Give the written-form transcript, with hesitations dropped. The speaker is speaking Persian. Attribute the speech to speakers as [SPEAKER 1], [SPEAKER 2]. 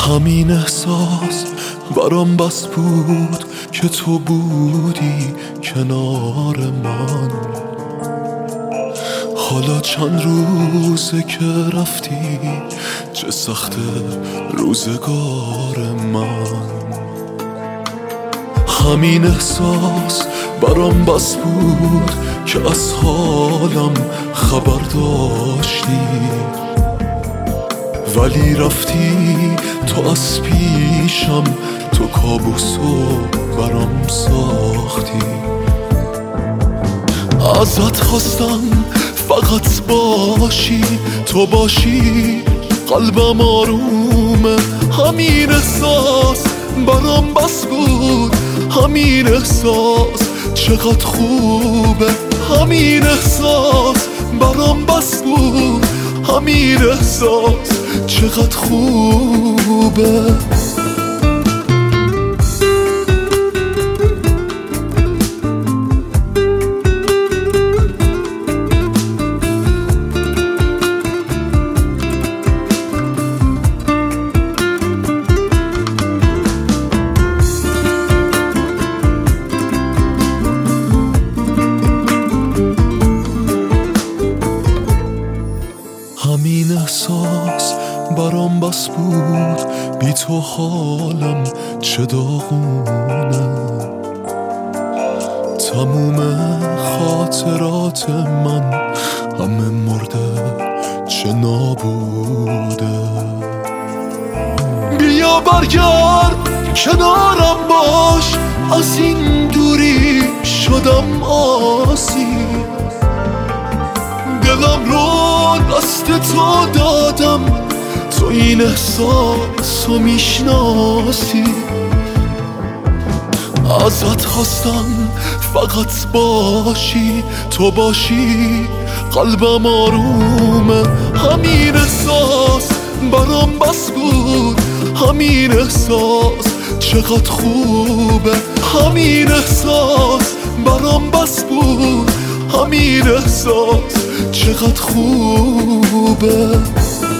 [SPEAKER 1] همین احساس برام بس بود که تو بودی کنار من. حالا چند روزه که رفتی، چه سخت روزگار من. همین احساس برام بس بود که از حالم خبر داشتی، ولی رفتی تو از پیشم، تو کابوسو برام ساختی. ازت خواستم فقط باشی، تو باشی قلبم آرومه. همین احساس برام بس بود، همین احساس چقدر خوبه. همین احساس برام بس بود، همین احساس چقدر خوبه. همین احساس برام بس بود، بی تو حالم چه داغونه. تموم خاطرات من همه مرده، چه نابوده. بیا برگرد کنارم باش، از این دوری شدم آسیب. دلم رو دست تو دادم، تو این احساس رو میشناسی. ازت خواستم فقط باشی، تو باشی قلبم آرومه. همین احساس برام بس بود، همین احساس چقدر خوبه. همین احساس برام بس بود، همین احساس چقدر خوبه.